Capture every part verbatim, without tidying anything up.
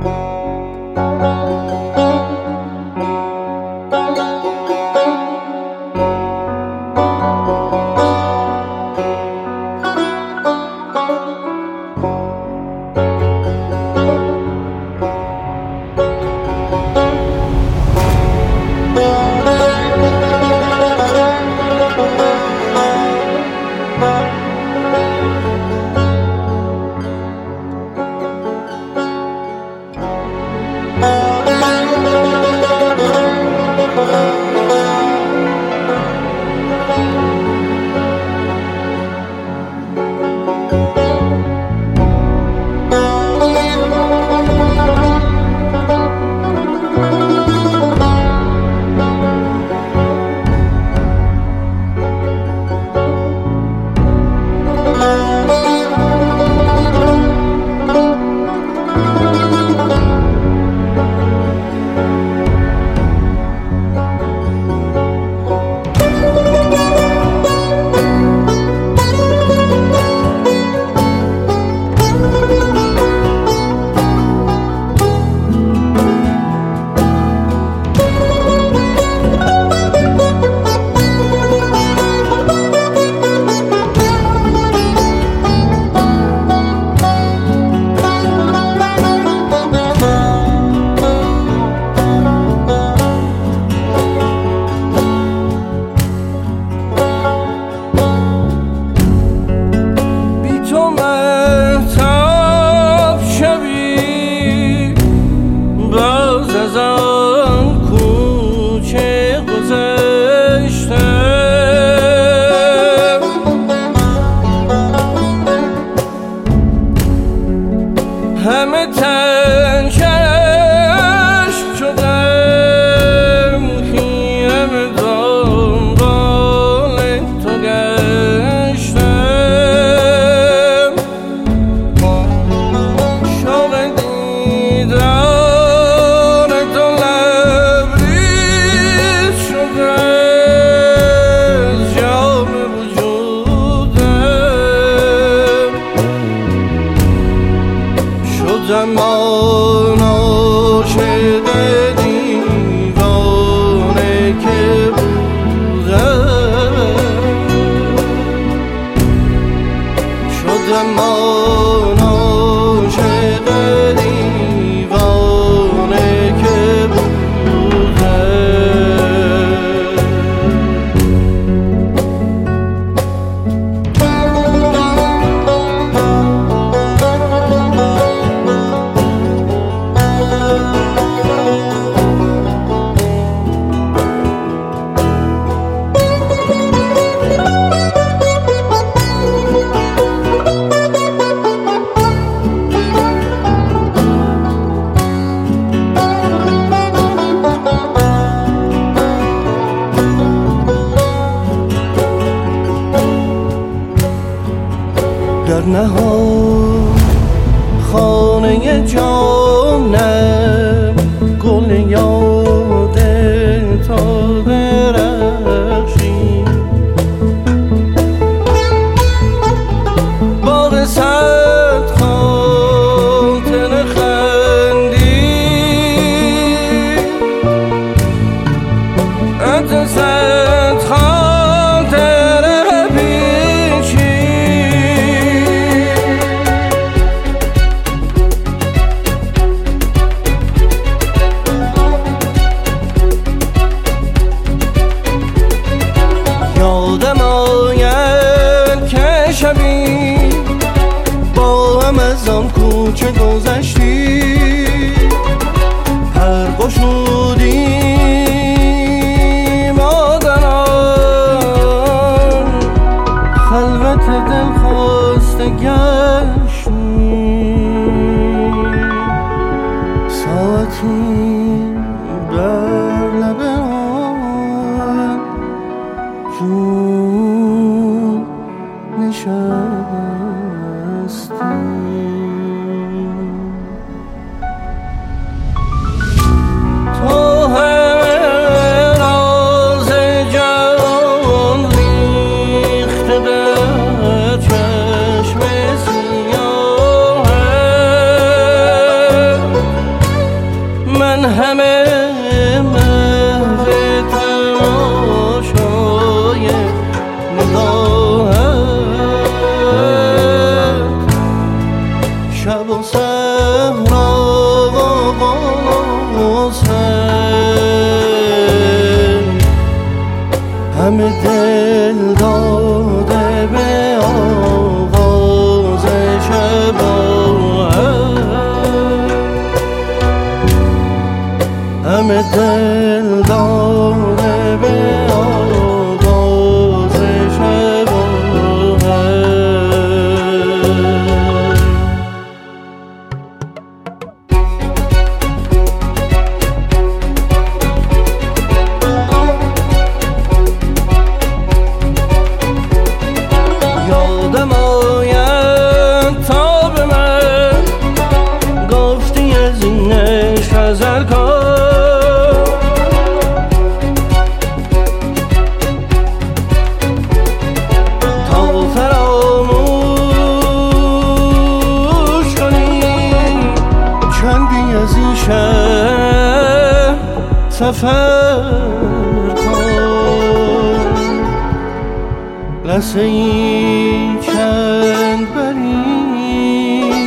همه تن چشم شدم، خیره به دنبال تو گشتم. شوق دیدار تو لبریز شده از جام وجودم. شدم آن عاشق دیوانه که بودم. شدم آن عاشق دیوانه که در نهان خانه جانم گل یاد تا درخشی. باغ صد خاطر خندی، عطر صد خاطر پیچی. یادم آید که شبی با هم از آن کوچه گذشتی، حلقه شدیم آدم خلوت دل خواسته گشتیم. ساعتی بر لب آن جون نشستیم. تو همه راز جان ریخته در چشم سیاهم. همه محو تماشای نگاهت، شب و صحرا و حسین، همه دل داده به آغاز شباهت، همه دل داده به آغاز شباهت. یادم آید تا به من گفتی از این عشق حذر کن، تا فراموش کنی چندی از این شهر سفر کن، لحظه ای چند بری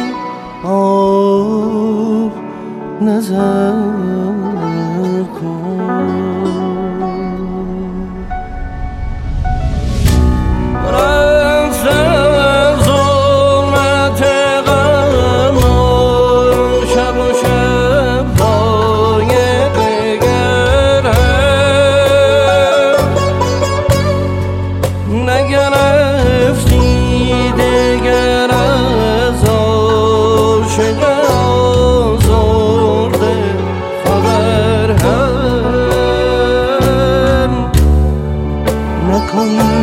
آب نظر کن. رفت از ظلمت غم شب و شب‌های دگرم، نگرفتی دگر از عاشق آزرده خبر هم، نکن